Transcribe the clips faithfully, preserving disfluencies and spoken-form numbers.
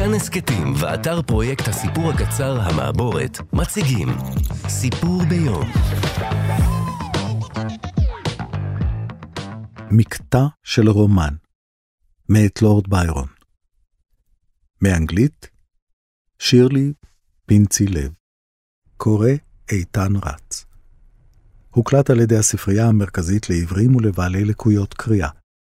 כאן הסקטים ואתר פרויקט הסיפור הקצר המעבורת מציגים סיפור ביום. מקטע של רומן מאת לורד ביירון. מאנגלית שירלי פינצי לב. קורא איתן רץ. הוקלט על ידי הספרייה המרכזית לעברים ולבעלי לקויות קריאה.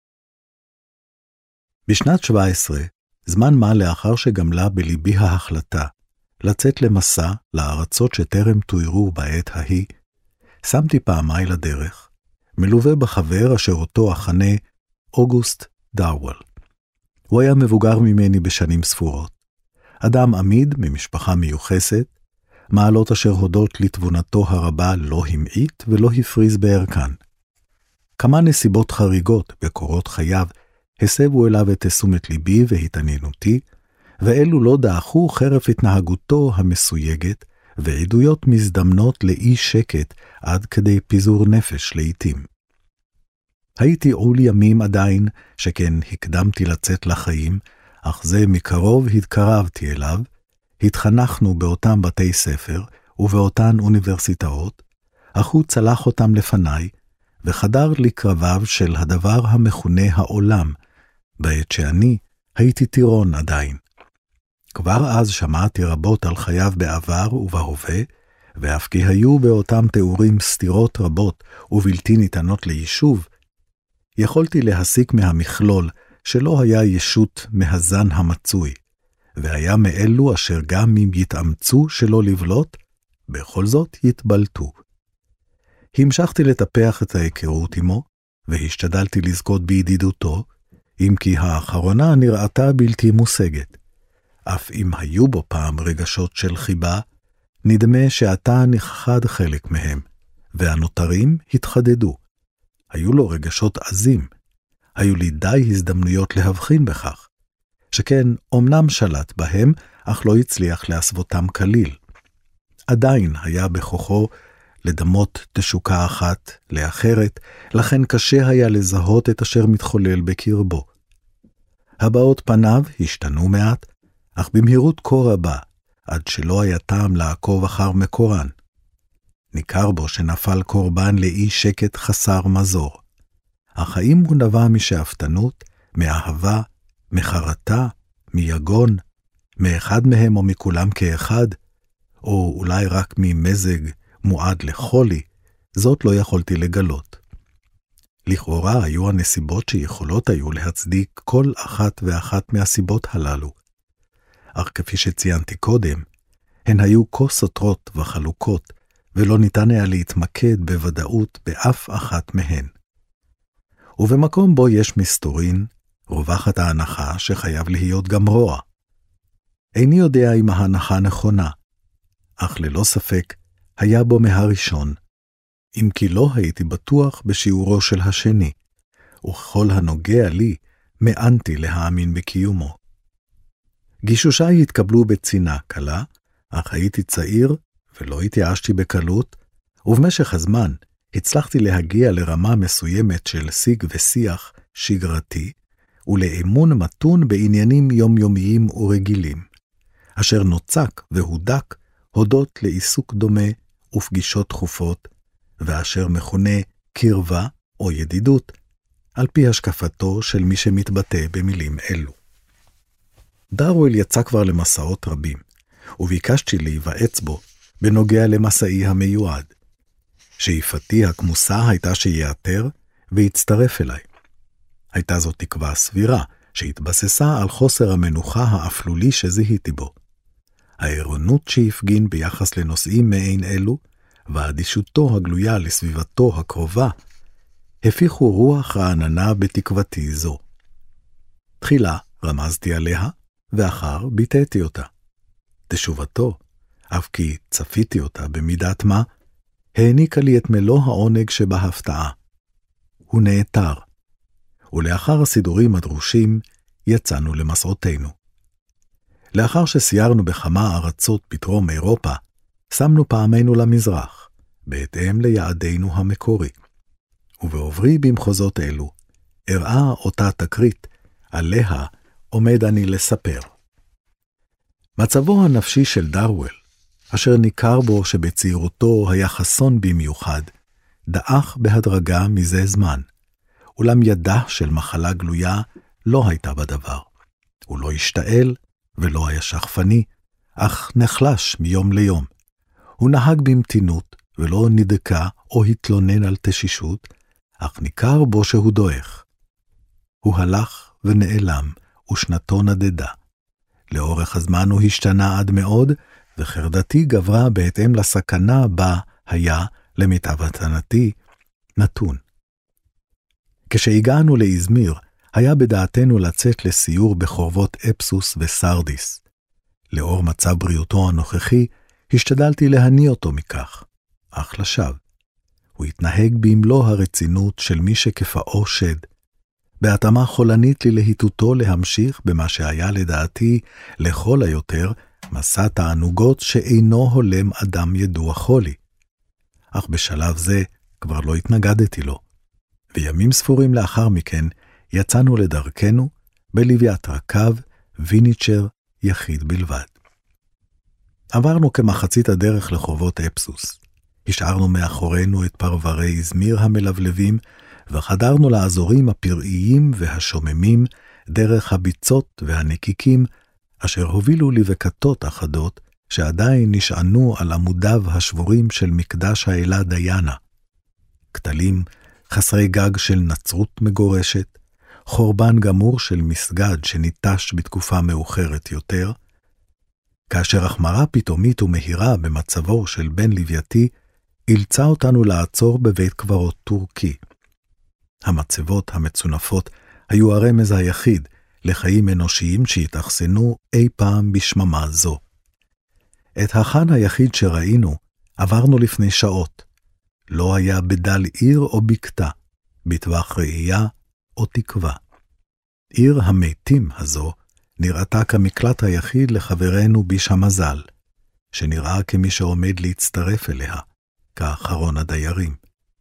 בשנת שבע עשרה, זמן מה לאחר שגמלה בליבי ההחלטה לצאת למסע לארצות שטרם תוירו בעת ההיא, שמתי פעמיי לדרך, מלווה בחבר אשר אותו אכנה אוגוסט דארוול. הוא היה מבוגר ממני בשנים ספורות. אדם עמיד ממשפחה מיוחסת, מעלות אשר הודות לתבונתו הרבה לא המעיט ולא הפריז בערכן. כמה נסיבות חריגות בקורות חייו הסבו אליו את תשומת ליבי והתעניינותי, ואלו לא דעכו חרף התנהגותו המסויגת, ועדויות מזדמנות לאי שקט עד כדי פיזור נפש לעתים. הייתי עול ימים עדיין, שכן הקדמתי לצאת לחיים, אך זה מקרוב התקרבתי אליו, התחנכנו באותם בתי ספר ובאותן אוניברסיטאות, אך הוא צלח אותם לפניי, וחדר לקרביו של הדבר המכונה העולם, בעת שאני הייתי טירון עדיין. כבר אז שמעתי רבות על חייו בעבר ובהווה, ואף כי היו באותם תיאורים סתירות רבות ובלתי ניתנות ליישוב, יכולתי להסיק מהמכלול שלא היה ישות מהזן המצוי, והיה מאלו אשר גם אם יתאמצו שלא לבלוט, בכל זאת יתבלטו. המשכתי לטפח את ההיכרות עמו, והשתדלתי לזכות בידידותו, אם כי האחרונה נראתה בלתי מושגת. אף אם היו בו פעם רגשות של חיבה, נדמה שעתה נכחד חלק מהם, והנותרים התחדדו. היו לו רגשות עזים, היו לי די הזדמנויות להבחין בכך, שכן אומנם שלט בהם, אך לא הצליח להסוותם כליל. עדיין היה בכוחו לדמות תשוקה אחת לאחרת, לכן קשה היה לזהות את אשר מתחולל בקרבו. הבאות פניו השתנו מעט, אך במהירות כה רבה, עד שלא היה טעם לעקוב אחר מקורן. ניכר בו שנפל קורבן לאי שקט חסר מזור. אך האם הוא נבע משאפתנות, מאהבה, מחרטה, מיגון, מאחד מהם או מכולם כאחד, או אולי רק ממזג מועד לחולי, זאת לא יכולתי לגלות. לכאורה היו הנסיבות שיכולות היו להצדיק כל אחת ואחת מהסיבות הללו. אך כפי שציינתי קודם, הן היו כה סותרות וחלוקות, ולא ניתן היה להתמקד בוודאות באף אחת מהן. ובמקום בו יש מסתורין, רווחת ההנחה שחייב להיות גם רוע. איני יודע אם ההנחה נכונה, אך ללא ספק היה בו מהראשון, אם כי לא הייתי בטוח בשיעורו של השני, וככל הנוגע לי, מענתי להאמין בקיומו. גישושי התקבלו בצינה קלה, אך הייתי צעיר ולא התייאשתי בקלות, ובמשך הזמן הצלחתי להגיע לרמה מסוימת של שיג ושיח שגרתי, ולאמון מתון בעניינים יומיומיים ורגילים, אשר נוצק והודק הודות לעיסוק דומה ופגישות תכופות, ואשר מכונה קרבה או ידידות, על פי השקפתו של מי שמתבטא במילים אלו. דארוול יצא כבר למסעות רבים, וביקשתי להיוועץ בו בנוגע למסעי המיועד. שאיפתי הכמוסה הייתה שיעתר ויצטרף אליי. הייתה זאת תקווה סבירה שהתבססה על חוסר המנוחה האפלולי שזיהיתי בו. העירונות שהפגין ביחס לנושאים מעין אלו, והאדישותו הגלויה לסביבתו הקרובה, הפיחו רוח רעננה בתקוותי זו. תחילה רמזתי עליה, ואחר ביטאתי אותה. תשובתו, אף כי צפיתי אותה במידת מה, העניקה לי את מלוא העונג שבהפתעה. הוא נעתר, ולאחר הסידורים הדרושים יצאנו למסעותינו. לאחר שסיירנו בכמה ארצות פתרום אירופה, שמנו פעמנו למזרח, בהתאם ליעדינו המקורי. ובעוברי במחוזות אלו, הראה אותה תקרית, עליה עומד אני לספר. מצבו הנפשי של דרוול, אשר ניכר בו שבצעירותו היה חסון במיוחד, דעך בהדרגה מזה זמן, אולם ידה של מחלה גלויה לא הייתה בדבר. הוא לא השתעל ולא היה שחפני, אך נחלש מיום ליום. הוא נהג במתינות ולא נדקה או התלונן על תשישות, אך ניכר בו שהוא דועך. הוא הלך ונעלם, ושנתו נדדה. לאורך הזמן הוא השתנה עד מאוד, וחרדתי גברה בהתאם לסכנה בה היה, למיטב הבנתי, נתון. כשהגענו לאזמיר, היה בדעתנו לצאת לסיור בחורבות אפסוס וסרדיס. לאור מצב בריאותו הנוכחי, השתדלתי להניע אותו מכך, אך לשווא. הוא התנהג במלוא הרצינות של מי שכפאו שד, בהתאמה חולנית ללהיטותו להמשיך במה שהיה לדעתי לכל היותר מסע תענוגות שאינו הולם אדם ידוע חולי. אך בשלב זה כבר לא התנגדתי לו, וימים ספורים לאחר מכן יצאנו לדרכנו בלוויית רכב ויניצ'ר יחיד בלבד. עברנו כמחצית הדרך לחובות אפסוס. השארנו מאחורינו את פרברי אזמיר המלבלבים, וחדרנו לאזורים הפראיים והשוממים דרך הביצות והנקיקים, אשר הובילו לבקתות אחדות שעדיין נשענו על עמודיו השבורים של מקדש האלה דיאנה. כתלים חסרי גג של נצרות מגורשת, חורבן גמור של מסגד שניטש בתקופה מאוחרת יותר, כאשר החמרה פתאומית ומהירה במצבו של בן לווייתי, אילצה אותנו לעצור בבית קברות טורקי. המצבות המצונפות היו הרמז היחיד לחיים אנושיים שהתאכסנו אי פעם בשממה זו. את החן היחיד שראינו עברנו לפני שעות. לא היה בדל עיר או בקתה, בטווח ראייה או תקווה. עיר המתים הזו נראתה כמקלט היחיד לחברנו ביש המזל, שנראה כמי שעומד להצטרף אליה, כאחרון הדיירים.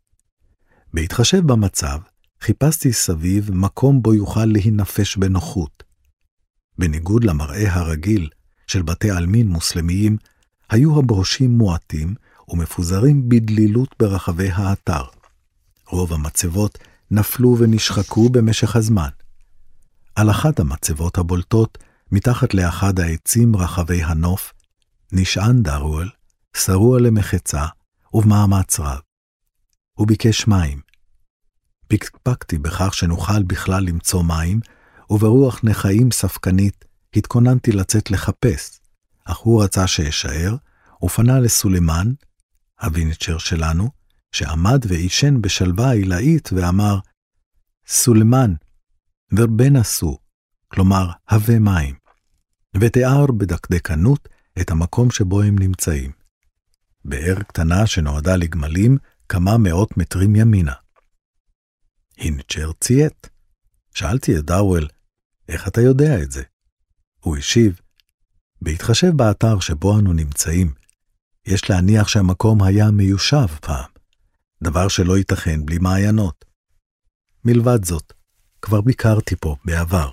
בהתחשב במצב, חיפשתי סביב מקום בו יוכל להינפש בנוחות. בניגוד למראה הרגיל של בתי עלמין מוסלמיים, היו הברושים מועטים ומפוזרים בדלילות ברחבי האתר. רוב המצבות נפלו ונשחקו במשך הזמן. על אחת המצבות הבולטות, מתחת לאחד העצים רחבי הנוף, נשען דרוול, שרוע למחצה ובמאמץ רב. הוא ביקש מים. פקפקתי בכך שנוכל בכלל למצוא מים, וברוח נחיים ספקנית התכוננתי לצאת לחפש, אך הוא רצה שאשאר, ופנה לסולימן, הוויניצ'ר שלנו, שעמד ואישן בשלווה עילאית ואמר, סולימן, ורבנה סו, כלומר, הווה מים, ותיאר בדקדקנות את המקום שבו הם נמצאים. באר קטנה שנועדה לגמלים כמה מאות מטרים ימינה. היניצ'ר ציית. שאלתי את דרוול, איך אתה יודע את זה? הוא השיב, בהתחשב באתר שבו אנו נמצאים, יש להניח שהמקום היה מיושב פעם, דבר שלא ייתכן בלי מעיינות. מלבד זאת, כבר ביקרתי פה בעבר.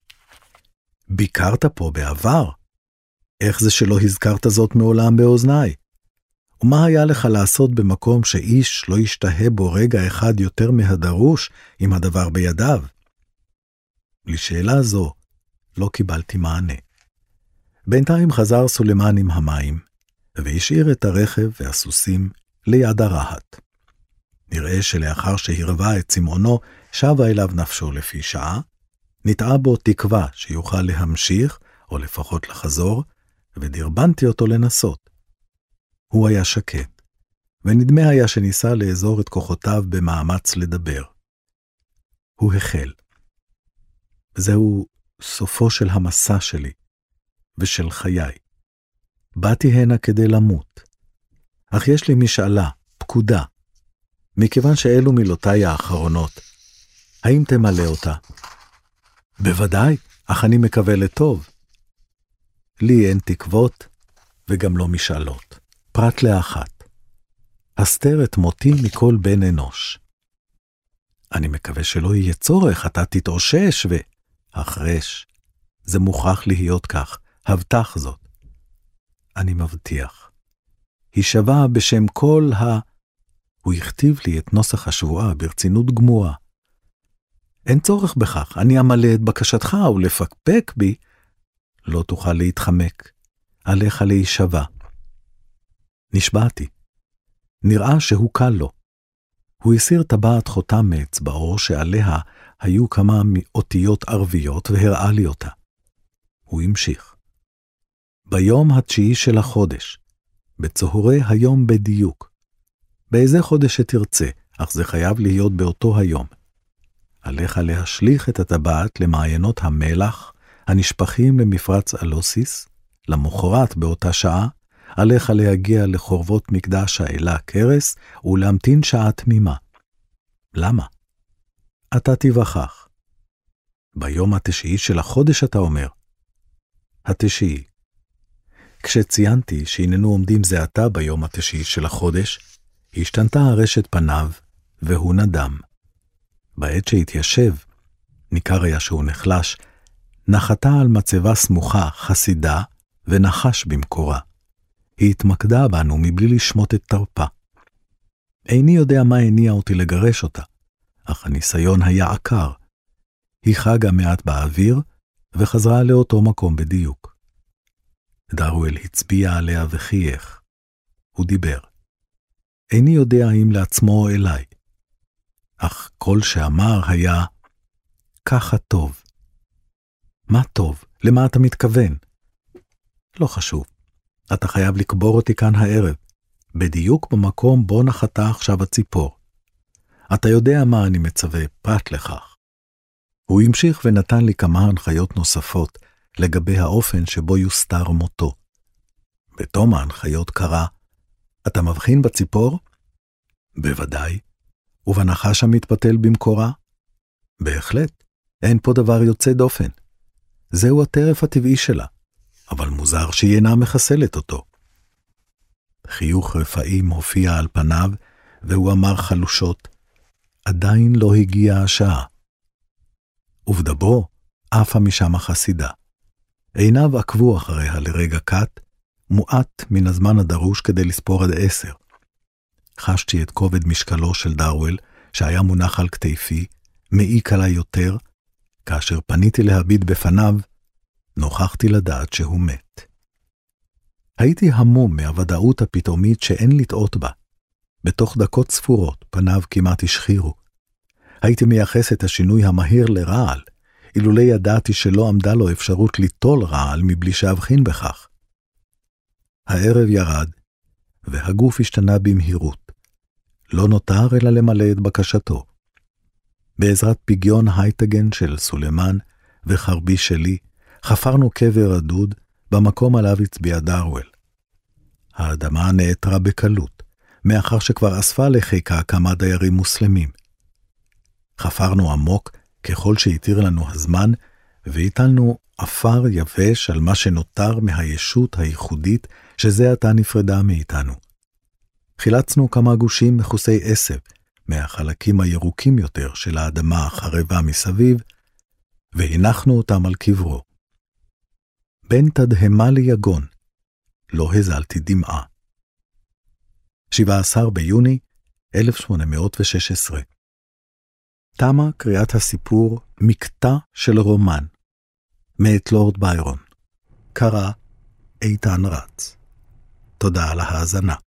ביקרת פה בעבר? איך זה שלא הזכרת זאת מעולם באוזניי? ומה היה לך לעשות במקום שאיש לא ישתהה בו רגע אחד יותר מהדרוש עם הדבר בידיו? לשאלה זו לא קיבלתי מענה. בינתיים חזר סולימן עם המים, והשאיר את הרכב והסוסים ליד הרהט. נראה שלאחר שהרווה את צמאונו, שבה אליו נפשו לפי שעה, נטעה בו תקווה שיוכל להמשיך, או לפחות לחזור, ודרבנתי אותו לנסות. הוא היה שקט, ונדמה היה שניסה לאזור את כוחותיו במאמץ לדבר. הוא החל. זהו סופו של המסע שלי, ושל חיי. באתי הנה כדי למות. אך יש לי משאלה, פקודה, מכיוון שאלו מילותיי האחרונות. האם תמלא אותה? בוודאי, אך אני מקווה לטוב. לי אין תקוות, וגם לא משאלות. פרט לאחת. הסתר את מותי מכל בן אנוש. אני מקווה שלא יהיה צורך, אתה תתאושש ו... החרש. זה מוכרח להיות כך, הבטח זאת. אני מבטיח. הישבע בשם כל ה... הוא הכתיב לי את נוסח השבועה ברצינות גמורה. אין צורך בכך, אני אמלא את בקשתך ולפקפק בי. לא תוכל להתחמק, עליך להישבע. נשבעתי. נראה שהוא קל לו. הוא הסיר טבעת חותם מאצבעו שעליה היו כמה מאותיות ערביות והראה לי אותה. הוא המשיך. ביום התשיעי של החודש, בצהרי היום בדיוק, באיזה חודש שתרצה, אך זה חייב להיות באותו היום. עליך להשליך את הטבעת למעיינות המלח הנשפכים למפרץ אלוסיס, למחרת באותה שעה, עליך להגיע לחורבות מקדש האלה קרס ולהמתין שעה תמימה. למה? אתה תיווכח. ביום התשיעי של החודש אתה אומר. התשיעי. כשציינתי שהננו עומדים זה עתה ביום התשיעי של החודש, השתנתה הרשת פניו והוא נדם. בעת שהתיישב, ניכר היה שהוא נחלש, נחתה על מצבה סמוכה חסידה ונחש במקורה. היא התמקדה בנו מבלי לשמוט את תרפה. איני יודע מה הניע אותי לגרש אותה, אך הניסיון היה עקר. היא חגה מעט באוויר וחזרה לאותו מקום בדיוק. דארוול הצביע עליה וחייך. הוא דיבר. איני יודע אם לעצמו או אליי. אך כל שאמר היה, ככה טוב. מה טוב? למה אתה מתכוון? לא חשוב. אתה חייב לקבור אותי כאן הערב, בדיוק במקום בו נחתה עכשיו הציפור. אתה יודע מה אני מצווה פרט לכך. הוא המשיך ונתן לי כמה הנחיות נוספות לגבי האופן שבו יוסתר מותו. בתום ההנחיות קרא, אתה מבחין בציפור? בוודאי. ובנחש המתפתל במקורה? בהחלט. אין פה דבר יוצא דופן. זהו הטרף הטבעי שלה, אבל מוזר שהיא אינה מחסלת אותו. חיוך רפאים הופיע על פניו, והוא אמר חלושות, עדיין לא הגיעה השעה. ובדברו, עפה משם החסידה. עיניו עקבו אחריה לרגע קט, מועט מן הזמן הדרוש כדי לספור עד עשר. חשתי את כובד משקלו של דארוול, שהיה מונח על כתפי, מעיק עלי יותר, כאשר פניתי להביט בפניו, נוכחתי לדעת שהוא מת. הייתי המום מהוודאות הפתאומית שאין לטעות בה. בתוך דקות ספורות פניו כמעט השחירו. הייתי מייחס את השינוי המהיר לרעל, אילולי ידעתי שלא עמדה לו אפשרות ליטול רעל מבלי שאבחין בכך. הערב ירד, והגוף השתנה במהירות. לא נותר אלא למלא את בקשתו. בעזרת פגיון הייטגן של סולמן וחרבי שלי, חפרנו קבר עדוד במקום עליו הצביע דארוול. האדמה נעתרה בקלות, מאחר שכבר אספה לחיקה כמה דיירים מוסלמים. חפרנו עמוק ככל שהתיר לנו הזמן, והטלנו אפר יבש על מה שנותר מהישות הייחודית שזה עתה נפרדה מאיתנו. חילצנו כמה גושים מחוסי עשב, מהחלקים הירוקים יותר של האדמה החרבה מסביב, והנחנו אותם על קברו. בין תדהמה ליגון, לא הזלתי דמעה. שבעה עשר ביוני אלף שמונה מאות ושש עשרה. תמה קריאת הסיפור מקטע של רומן, מאת לורד ביירון. קרא איתן רץ. תודה על ההאזנה.